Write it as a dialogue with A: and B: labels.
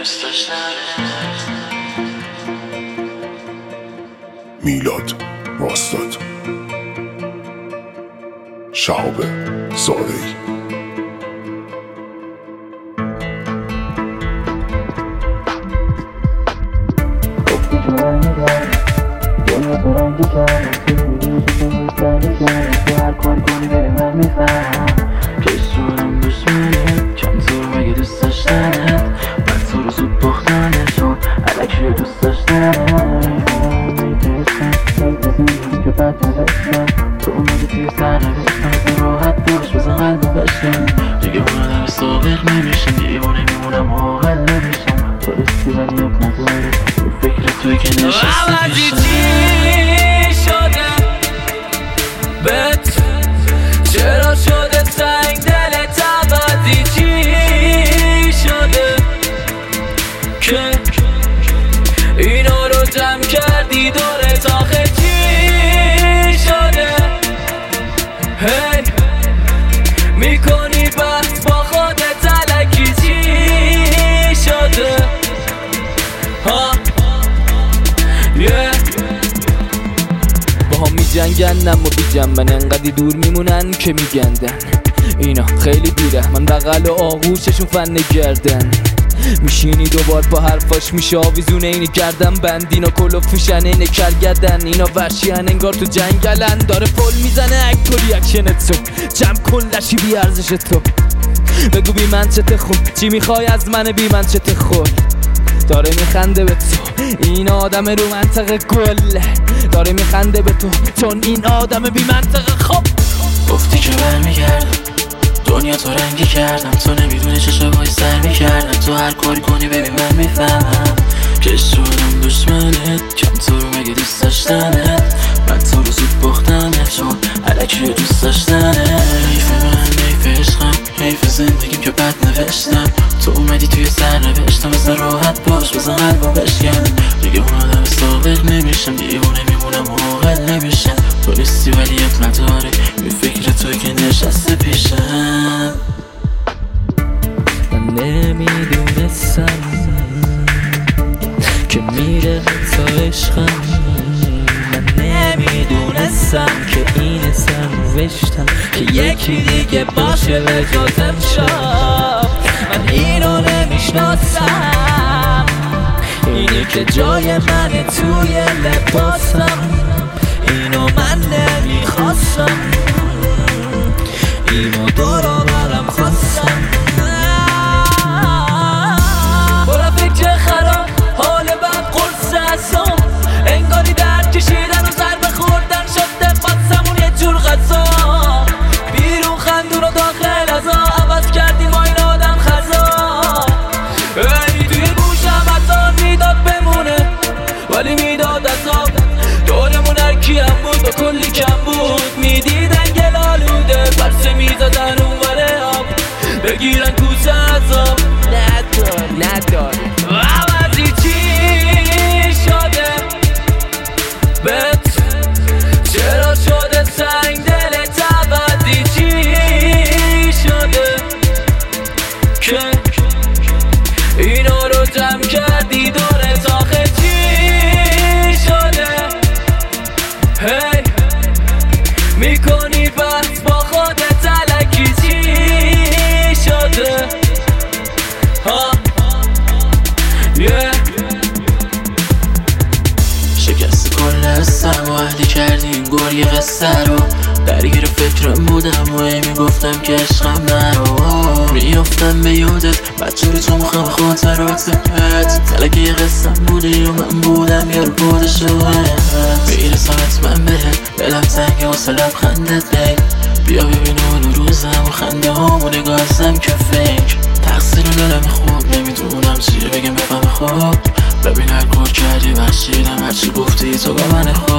A: دوست داشتنت.
B: میلاد راستاد، شهاب زارعی.
A: دنیا تو رنگی کرد، تو میدونی که تو بزنی کرد، تو هر کاری کنی بری من میفهم که شدم دشمنت. چند تو مگه دوست داشتنت، من تو رو زود پختنت شد الکی دوست داشتنت. که بد نوشتم تو اومدی توی سر نوشتم، راحت باش بزن قلبم بشم دیگه اون آدم سابق نمیشم، دیوانه میمونم عاقل نمیشم. تو رستی ولی اب نداره تو فکر توی که نشسته پیشم.
C: چی شده بهت، چرا شده سنگ دلت عوضی؟ چی شده که اینا رو جمع کردی دورت؟ آخه چی شده هی میکنی بحث با خودت الکی؟ چی شده ها با هم میجنگن اما بی جنبن، انقدی دور میمونن که میگندن اینا خیلی دیره، من بغل و آغوششون فن گردن. میشینی دوبار با حرفاش میشه آویزونه، اینی کردن بند اینا کلوف میشن اینه کرگدن. اینا وحشیان انگار تو جنگلن، داره پل میزنه اکت و ریاکشنت تو جمع کن لشی بی ارزش تو. بگو بی من چته خون، چی میخوای از من بی من چته خون؟ داره میخنده به تو این آدم رو منطقه گله، داره میخنده به تو چون این آدم بی منطقه. خب
A: گفتی که برمیگردم، دنیا تو رنگی کردم، تو نمیدونی چه شبایی سر میکردم. تو هر کاری کنی ببین من میفهمم که شدم دشمنت. کم تو رو مگه دوست داشتنت، من تو رو زود پختنت چون الکی دوست داشتنت. حیف من، حیف عشقم، حیف زندگیم که بد نوشتم. تو اومدی توی سر نوشتم، بزن راحت باش بزن قلبم بشکن دیگه اون آدم سابق نمیشم، دیوانه میمونم عاقل نمیشم. تو رستی ولی اب نداره این فکر توی که نشسته پیشم.
C: من نمیدونستم که میره تا عشقم، من نمیدونستم که این سرنوشتم که یکی دیگه باشه به جز امشب. من اینو نمیشناسم، اینی که جای منه توی لباسم، اینو من نمیخواستم، اینو دورا برم خواستم. برا فکر خراب حال بد قرص اصام، انگاری درد کشیدن و ضربه خوردن شده باسمون یه جور غذا. بیرون خندون و داخل ازا عوض کردیم ما این آدم خزا. ای توی گوشم عذاب میداد بمونه ولی میداد عذاب. دورمون هرکی هم بود و کلی کم بود، میدیدن گلالوده پرسه میزدن اون وره آب بگیرن کوسه عذاب. نداره عوضی چی شده بهت، چرا شده سنگ دلت عوضی؟ چی شده که اینا رو جمع کردی دورت؟ آخه چی شده هی میکنی بحث با خودت الکی؟ چی شده ها
A: شکست کل هستم و اهلی کردی این گل یه قصه رو. درگیر فکرم بودم و میگفتم که عشقم نرو. میافتم به یادت بدجوری تو مخم خاطراتت، تلک یه قصم بودی و من بودم یار بود شوهت. میرسم حتما بهت دلم تنگه واسه لبخندت بیا ببین اون روزم و خنده هامو نگاه ازم که فکر تقصیر دلم خوب نمیدونم چیه بگم بفهم. خوب ببین هر کار کردی بخشیدم، هرچی گفتی تو با من خوب.